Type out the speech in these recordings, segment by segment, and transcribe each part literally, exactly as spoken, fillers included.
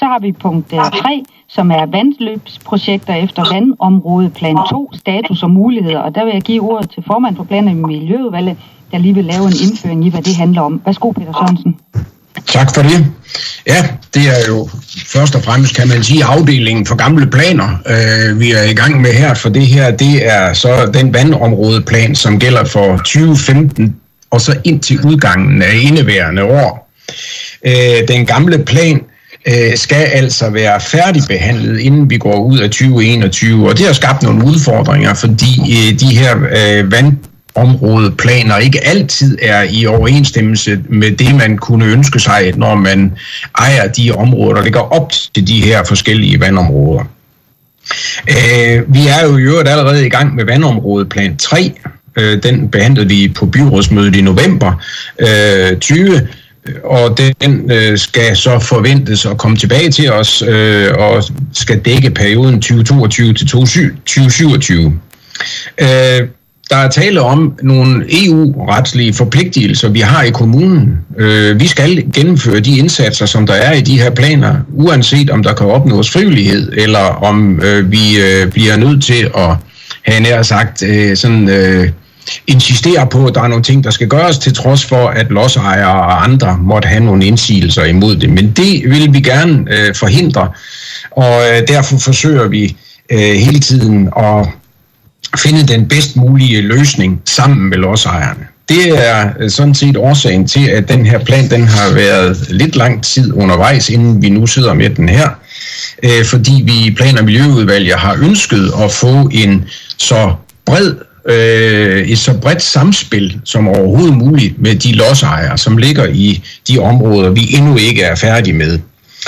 Så har vi punkt tre, som er vandløbsprojekter efter vandområdeplan to, status og muligheder. Og der vil jeg give ordet til formand for Plan- og Miljøudvalget, der lige vil lave en indføring i, hvad det handler om. Værsgo, Peter Sørensen. Tak for det. Ja, det er jo først og fremmest, kan man sige, afdelingen for gamle planer, øh, vi er i gang med her. For det her, det er så den vandområdeplan, som gælder for tyve femten og så indtil udgangen af indeværende år. Øh, den gamle plan øh, skal altså være færdigbehandlet, inden vi går ud af tyve enogtyve, og det har skabt nogle udfordringer, fordi øh, de her øh, vandområdeplaner ikke altid er i overensstemmelse med det, man kunne ønske sig, når man ejer de områder, der ligger op til de her forskellige vandområder. Øh, vi er jo i øvrigt allerede i gang med vandområdeplan tre. Øh, den behandlede vi på byrådsmødet i november øh, tyve, og den øh, skal så forventes at komme tilbage til os øh, og skal dække perioden tyve toogtyve til tyve syvogtyve. Øh, Der er tale om nogle E U-retslige forpligtelser, vi har i kommunen. Øh, vi skal gennemføre de indsatser, som der er i de her planer, uanset om der kan opnås frivillighed, eller om øh, vi øh, bliver nødt til at have nær sagt øh, sådan... Øh, insistere på, at der er nogle ting, der skal gøres, til trods for, at lodsejere og andre måtte have nogle indsigelser imod det. Men det vil vi gerne øh, forhindre, og øh, derfor forsøger vi øh, hele tiden at finde den bedst mulige løsning sammen med lodsejerne. Det er øh, sådan set årsagen til, at den her plan den har været lidt lang tid undervejs, inden vi nu sidder med den her, øh, fordi vi i Plan- og Miljøudvalget har ønsket at få en så bred et så bredt samspil som overhovedet muligt med de lodsejere, som ligger i de områder, vi endnu ikke er færdige med.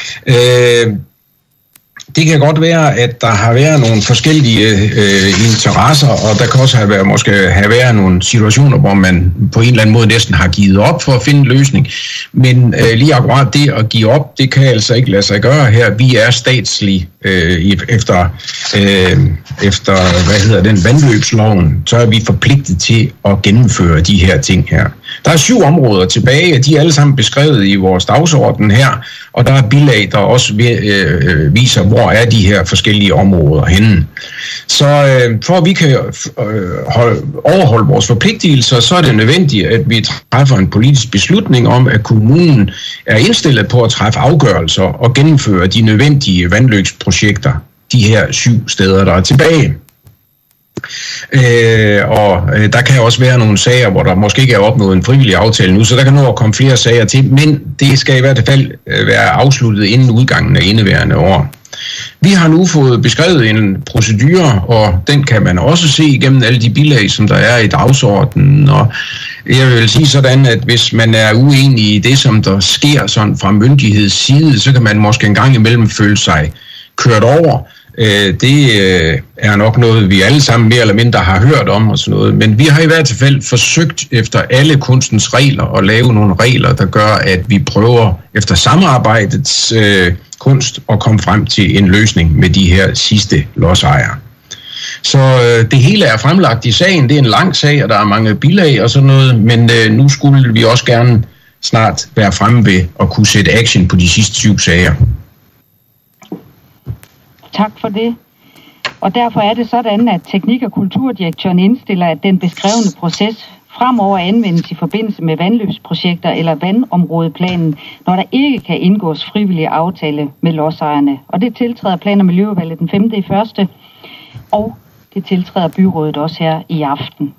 Det kan godt være, at der har været nogle forskellige øh, interesser, og der kan også have været, måske have været nogle situationer, hvor man på en eller anden måde næsten har givet op for at finde en løsning. Men øh, lige akkurat det at give op, det kan altså ikke lade sig gøre her. Vi er statslige øh, efter, øh, efter hvad hedder den, vandløbsloven, så er vi forpligtet til at gennemføre de her ting her. Der er syv områder tilbage, og de er alle sammen beskrevet i vores dagsorden her, og der er bilag, der også øh, viser, hvor er de her forskellige områder henne. Så øh, for at vi kan øh, holde, overholde vores forpligtelser, så er det nødvendigt, at vi træffer en politisk beslutning om, at kommunen er indstillet på at træffe afgørelser og gennemføre de nødvendige vandløbsprojekter, de her syv steder, der er tilbage. Øh, og øh, der kan også være nogle sager, hvor der måske ikke er opnået en frivillig aftale nu, så der kan nå at komme flere sager til, men det skal i hvert fald øh, være afsluttet inden udgangen af indeværende år. Vi har nu fået beskrevet en procedure, og den kan man også se igennem alle de bilag, som der er i dagsordenen, og jeg vil sige sådan, at hvis man er uenig i det, som der sker sådan fra myndigheds side, så kan man måske en gang imellem føle sig kørt over. Det er nok noget, vi alle sammen mere eller mindre har hørt om og sådan noget. Men vi har i hvert fald forsøgt efter alle kunstens regler at lave nogle regler, der gør, at vi prøver efter samarbejdets øh, kunst at komme frem til en løsning med de her sidste lodsejere. Så øh, det hele er fremlagt i sagen. Det er en lang sag, og der er mange bilag og sådan noget. Men øh, nu skulle vi også gerne snart være fremme ved at kunne sætte action på de sidste syv sager. Tak for det. Og derfor er det sådan, at teknik- og kulturdirektøren indstiller, at den beskrevne proces fremover anvendes i forbindelse med vandløbsprojekter eller vandområdeplanen, når der ikke kan indgås frivillig aftale med lodsejerne. Og det tiltræder Plan- og Miljøudvalget den femte i første, og det tiltræder byrådet også her i aften.